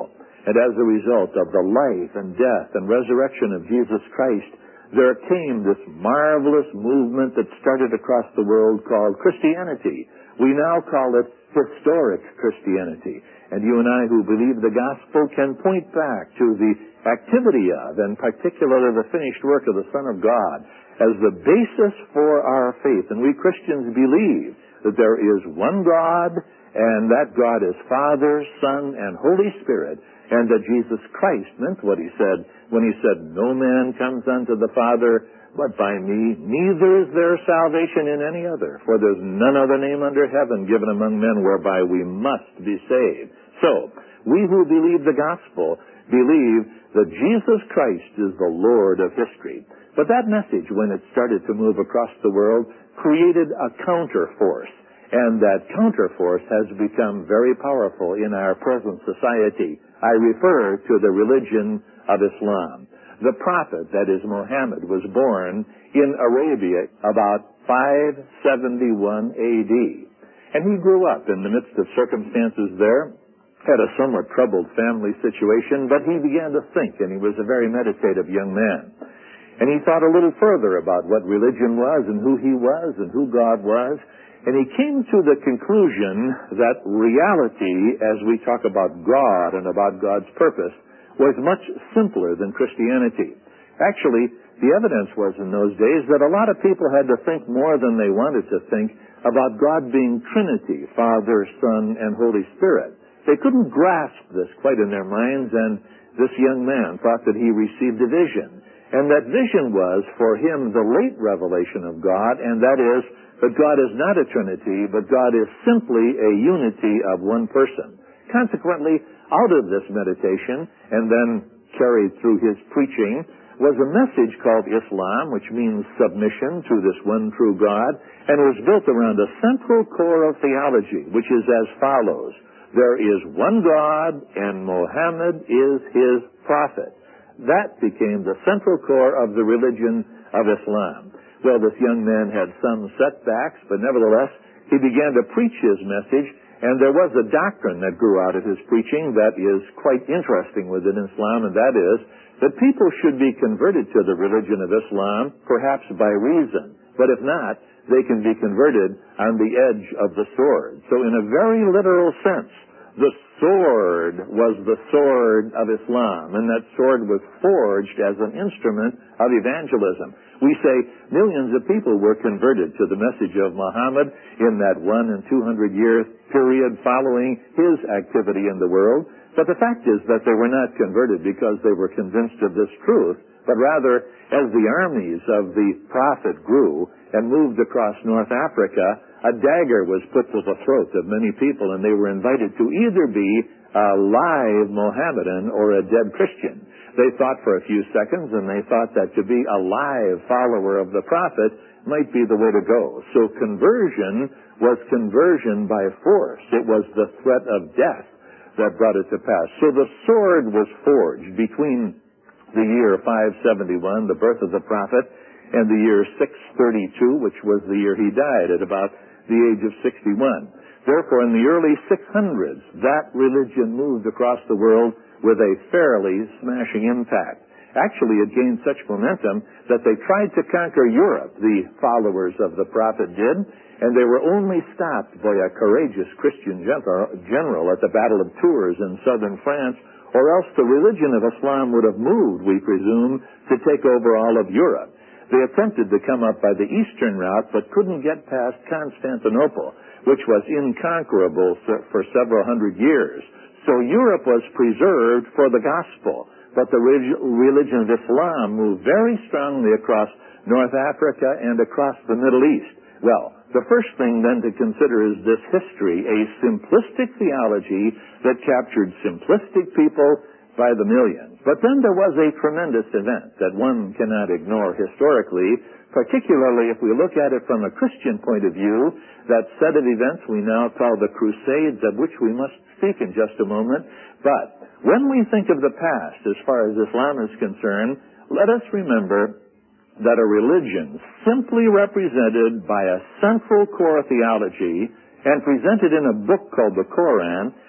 And as a result of the life and death and resurrection of Jesus Christ, there came this marvelous movement that started across the world called Christianity. We now call it historic Christianity. And you and I who believe the gospel can point back to the activity of, and particularly the finished work of the Son of God, as the basis for our faith. And we Christians believe that there is one God, and that God is Father, Son, and Holy Spirit, and that Jesus Christ meant what he said when he said, "No man comes unto the Father but by me, neither is there salvation in any other, for there's none other name under heaven given among men whereby we must be saved." So, we who believe the gospel believe that Jesus Christ is the Lord of history. But that message, when it started to move across the world, created a counterforce. And that counterforce has become very powerful in our present society. I refer to the religion of Islam. The prophet, that is Muhammad, was born in Arabia about five seventy-one A D. And he grew up in the midst of circumstances there, had a somewhat troubled family situation, but he began to think, and he was a very meditative young man. And he thought a little further about what religion was and who he was and who God was. And he came to the conclusion that reality, as we talk about God and about God's purpose, was much simpler than Christianity. Actually, the evidence was in those days that a lot of people had to think more than they wanted to think about God being Trinity, Father, Son, and Holy Spirit. They couldn't grasp this quite in their minds, and this young man thought that he received a vision. And that vision was, for him, the late revelation of God, and that is that God is not a Trinity, but God is simply a unity of one person. Consequently, out of this meditation, and then carried through his preaching, was a message called Islam, which means submission to this one true God, and was built around a central core of theology, which is as follows. There is one God, and Muhammad is his prophet. That became the central core of the religion of Islam. Well, this young man had some setbacks, but nevertheless, he began to preach his message, and there was a doctrine that grew out of his preaching that is quite interesting within Islam, and that is that people should be converted to the religion of Islam, perhaps by reason. But if not, they can be converted on the edge of the sword. So in a very literal sense, the sword was the sword of Islam, and that sword was forged as an instrument of evangelism. We say millions of people were converted to the message of Muhammad in that one and two hundred year period following his activity in the world. But the fact is that they were not converted because they were convinced of this truth, but rather as the armies of the prophet grew and moved across North Africa, a dagger was put to the throat of many people, and they were invited to either be a live Mohammedan or a dead Christian. They thought for a few seconds, and they thought that to be a live follower of the prophet might be the way to go. So conversion was conversion by force. It was the threat of death that brought it to pass. So the sword was forged between the year five seventy-one, the birth of the prophet, and the year six thirty-two, which was the year he died at about the age of sixty-one. Therefore, in the early six hundreds, that religion moved across the world with a fairly smashing impact. Actually, it gained such momentum that they tried to conquer Europe, the followers of the prophet did, and they were only stopped by a courageous Christian general at the Battle of Tours in southern France, or else the religion of Islam would have moved, we presume, to take over all of Europe. They attempted to come up by the eastern route, but couldn't get past Constantinople, which was inconquerable for several hundred years. So Europe was preserved for the gospel, but the religion of Islam moved very strongly across North Africa and across the Middle East. Well, the first thing then to consider is this history, a simplistic theology that captured simplistic people by the millions. But then there was a tremendous event that one cannot ignore historically, particularly if we look at it from a Christian point of view, that set of events we now call the Crusades, of which we must speak in just a moment. But when we think of the past, as far as Islam is concerned, let us remember that a religion simply represented by a central core theology and presented in a book called the Quran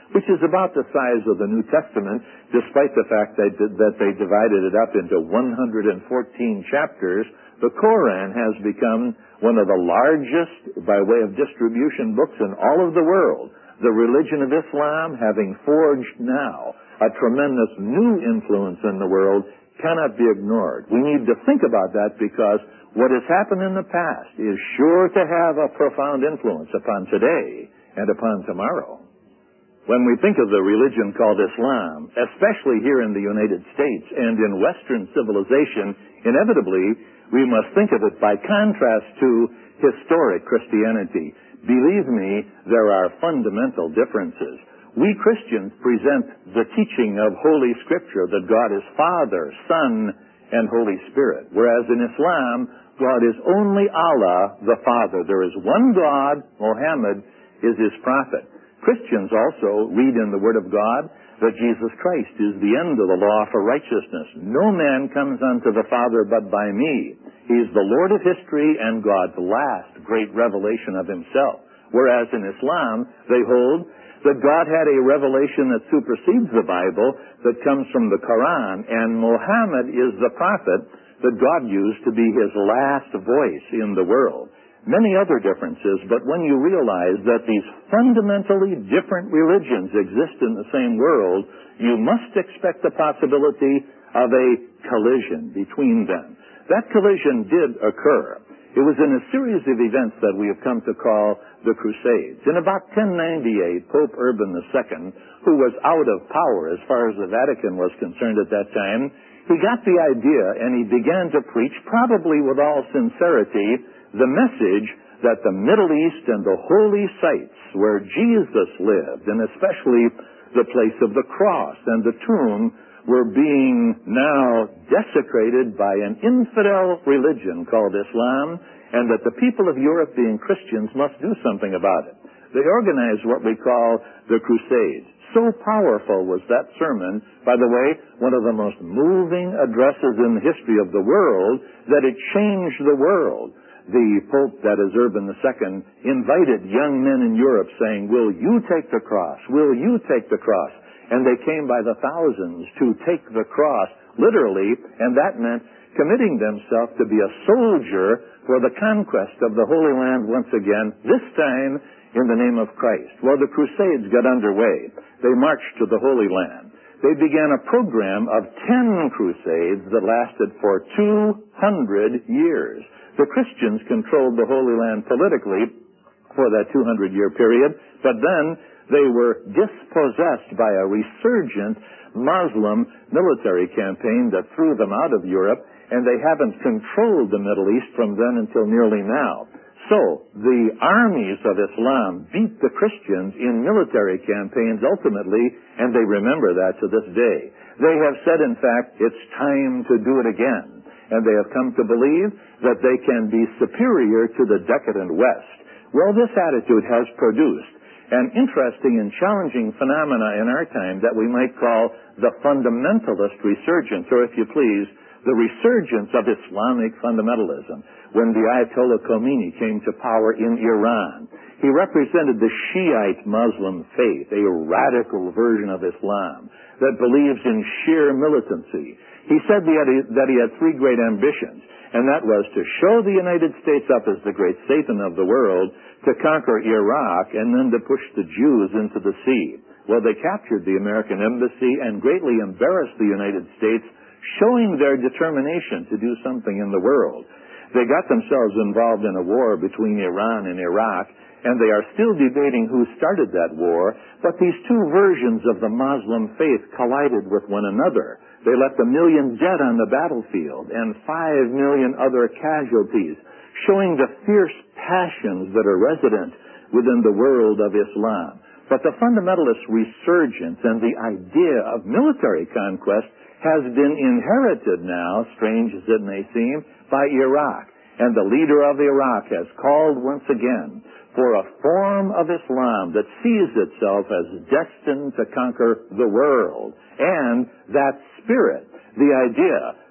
which is about the size of the New Testament, despite the fact that, that they divided it up into one hundred fourteen chapters. The Quran has become one of the largest, by way of distribution, books in all of the world. The religion of Islam, having forged now a tremendous new influence in the world, cannot be ignored. We need to think about that because what has happened in the past is sure to have a profound influence upon today and upon tomorrow. When we think of the religion called Islam, especially here in the United States and in Western civilization, inevitably we must think of it by contrast to historic Christianity. Believe me, there are fundamental differences. We Christians present the teaching of Holy Scripture that God is Father, Son, and Holy Spirit, whereas in Islam, God is only Allah, the Father. There is one God, Muhammad is his prophet. Christians also read in the Word of God that Jesus Christ is the end of the law for righteousness. No man comes unto the Father but by me. He is the Lord of history and God's last great revelation of himself. Whereas in Islam, they hold that God had a revelation that supersedes the Bible, that comes from the Quran, and Muhammad is the prophet that God used to be his last voice in the world. Many other differences, but when you realize that these fundamentally different religions exist in the same world, you must expect the possibility of a collision between them. That collision did occur. It was in a series of events that we have come to call the Crusades. In about ten ninety-eight, Pope Urban the Second, who was out of power as far as the Vatican was concerned at that time, he got the idea and he began to preach, probably with all sincerity, the message that the Middle East and the holy sites where Jesus lived, and especially the place of the cross and the tomb, were being now desecrated by an infidel religion called Islam, and that the people of Europe, being Christians, must do something about it. They organized what we call the Crusades. So powerful was that sermon, by the way, one of the most moving addresses in the history of the world, that it changed the world. The Pope, that is Urban the Second, invited young men in Europe saying, "Will you take the cross? Will you take the cross?" And they came by the thousands to take the cross, literally, and that meant committing themselves to be a soldier for the conquest of the Holy Land once again, this time in the name of Christ. Well, the Crusades got underway. They marched to the Holy Land. They began a program of ten crusades that lasted for two hundred years. The Christians controlled the Holy Land politically for that two hundred year period, but then they were dispossessed by a resurgent Muslim military campaign that threw them out of Europe, and they haven't controlled the Middle East from then until nearly now. So, the armies of Islam beat the Christians in military campaigns ultimately, and they remember that to this day. They have said, in fact, it's time to do it again, and they have come to believe that they can be superior to the decadent West. Well, this attitude has produced an interesting and challenging phenomena in our time that we might call the fundamentalist resurgence, or if you please, the resurgence of Islamic fundamentalism. When the Ayatollah Khomeini came to power in Iran, he represented the Shiite Muslim faith, a radical version of Islam that believes in sheer militancy. He said that he had three great ambitions, and that was to show the United States up as the great Satan of the world, to conquer Iraq, and then to push the Jews into the sea. Well, they captured the American embassy and greatly embarrassed the United States, showing their determination to do something in the world. They got themselves involved in a war between Iran and Iraq, and they are still debating who started that war, but these two versions of the Muslim faith collided with one another. They left a million dead on the battlefield and five million other casualties, showing the fierce passions that are resident within the world of Islam. But the fundamentalist resurgence and the idea of military conquest has been inherited now, strange as it may seem, by Iraq. And the leader of Iraq has called once again for a form of Islam that sees itself as destined to conquer the world. And that spirit, the idea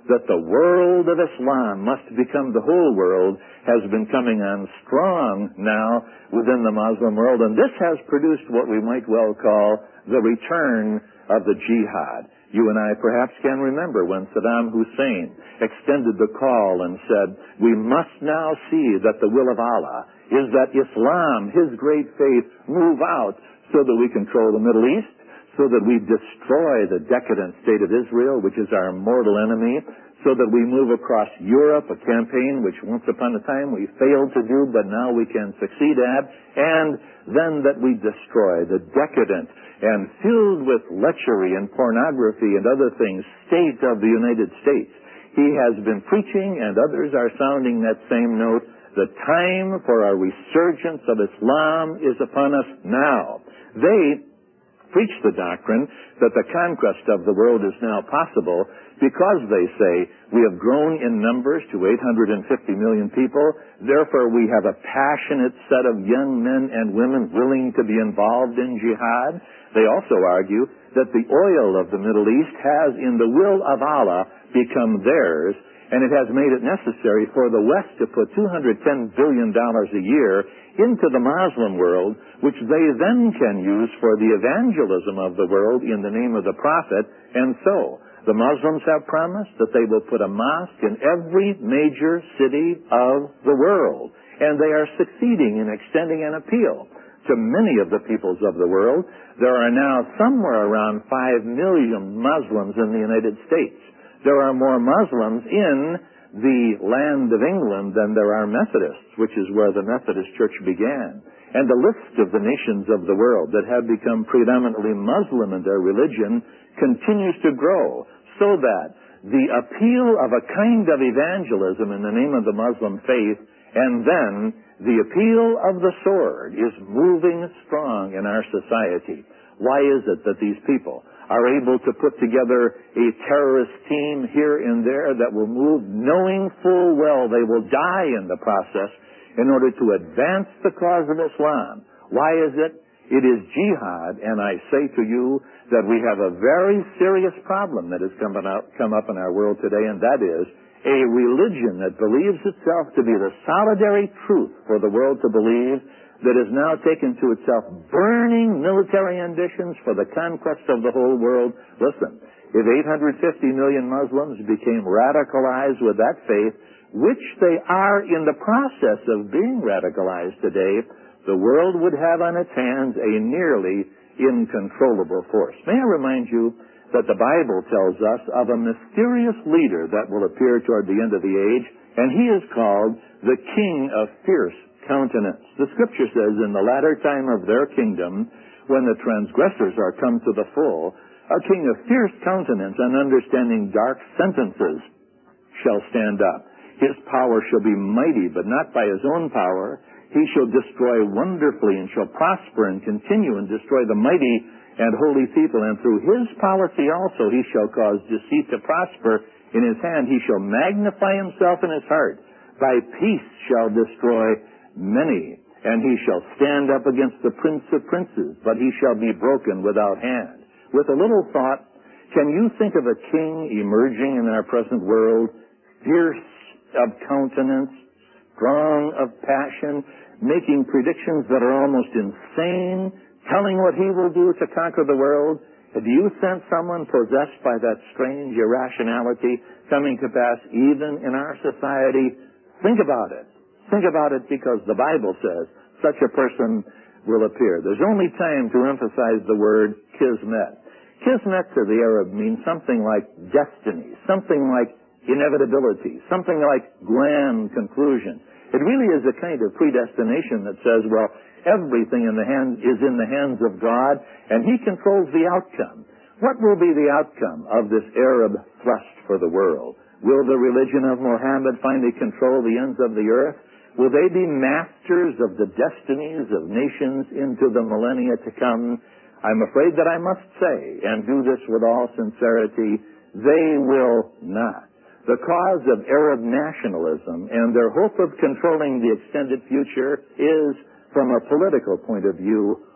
that the world of Islam must become the whole world has been coming on strong now within the Muslim world, and this has produced what we might well call the return of the jihad. You and I perhaps can remember when Saddam Hussein extended the call and said, we must now see that the will of Allah is that Islam, His great faith, move out so that we control the Middle East, so that we destroy the decadent state of Israel, which is our mortal enemy, so that we move across Europe, a campaign which once upon a time we failed to do, but now we can succeed at, and then that we destroy the decadent and filled with lechery and pornography and other things state of the United States. He has been preaching, and others are sounding that same note. The time for a resurgence of Islam is upon us now. They preach the doctrine that the conquest of the world is now possible because, they say, we have grown in numbers to eight hundred fifty million people. Therefore, we have a passionate set of young men and women willing to be involved in jihad. They also argue that the oil of the Middle East has, in the will of Allah, become theirs, and it has made it necessary for the West to put two hundred ten billion dollars a year into the Muslim world, which they then can use for the evangelism of the world in the name of the Prophet. And so, the Muslims have promised that they will put a mosque in every major city of the world, and they are succeeding in extending an appeal to many of the peoples of the world. There are now somewhere around five million Muslims in the United States. There are more Muslims in the land of England than there are Methodists, which is where the Methodist Church began. And the list of the nations of the world that have become predominantly Muslim in their religion continues to grow, so that the appeal of a kind of evangelism in the name of the Muslim faith, and then the appeal of the sword, is moving strong in our society. Why is it that these people are able to put together a terrorist team here and there that will move, knowing full well they will die in the process, in order to advance the cause of Islam? Why is it? It is jihad, and I say to you that we have a very serious problem that has come up, come up in our world today, and that is a religion that believes itself to be the solitary truth for the world to believe, that has now taken to itself burning military ambitions for the conquest of the whole world. Listen, if eight hundred fifty million Muslims became radicalized with that faith, which they are in the process of being radicalized today, the world would have on its hands a nearly incontrollable force. May I remind you that the Bible tells us of a mysterious leader that will appear toward the end of the age, and he is called the King of Fierce Countenance. The Scripture says, in the latter time of their kingdom, when the transgressors are come to the full, a king of fierce countenance and understanding dark sentences shall stand up. His power shall be mighty, but not by his own power. He shall destroy wonderfully, and shall prosper and continue and destroy the mighty and holy people. And through his policy also he shall cause deceit to prosper in his hand. He shall magnify himself in his heart. By peace shall destroy many, and he shall stand up against the prince of princes, but he shall be broken without hand. With a little thought, can you think of a king emerging in our present world, fierce of countenance, strong of passion, making predictions that are almost insane, telling what he will do to conquer the world? Do you sense someone possessed by that strange irrationality coming to pass even in our society? Think about it. Think about it, because the Bible says such a person will appear. There's only time to emphasize the word kismet. Kismet to the Arab means something like destiny, something like inevitability, something like grand conclusion. It really is a kind of predestination that says, well, everything in the hand is in the hands of God, and he controls the outcome. What will be the outcome of this Arab thrust for the world? Will the religion of Muhammad finally control the ends of the earth? Will they be masters of the destinies of nations into the millennia to come? I'm afraid that I must say, and do this with all sincerity, they will not. The cause of Arab nationalism and their hope of controlling the extended future is, from a political point of view,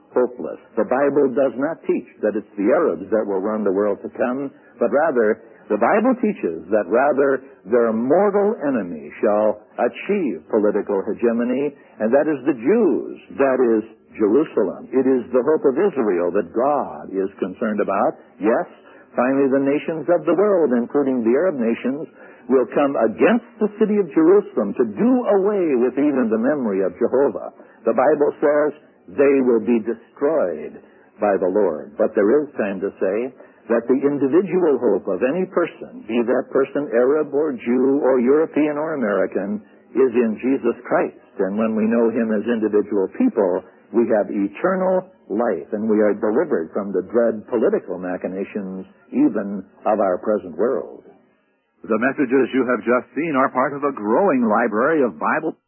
hopeless. The Bible does not teach that it's the Arabs that will run the world to come, but rather, the Bible teaches that rather their mortal enemy shall achieve political hegemony, and that is the Jews, that is Jerusalem. It is the hope of Israel that God is concerned about. Yes, finally the nations of the world, including the Arab nations, will come against the city of Jerusalem to do away with even the memory of Jehovah. The Bible says they will be destroyed by the Lord. But there is time to say that the individual hope of any person, be that person Arab or Jew or European or American, is in Jesus Christ. And when we know Him as individual people, we have eternal life, and we are delivered from the dread political machinations even of our present world. The messages you have just seen are part of a growing library of Bible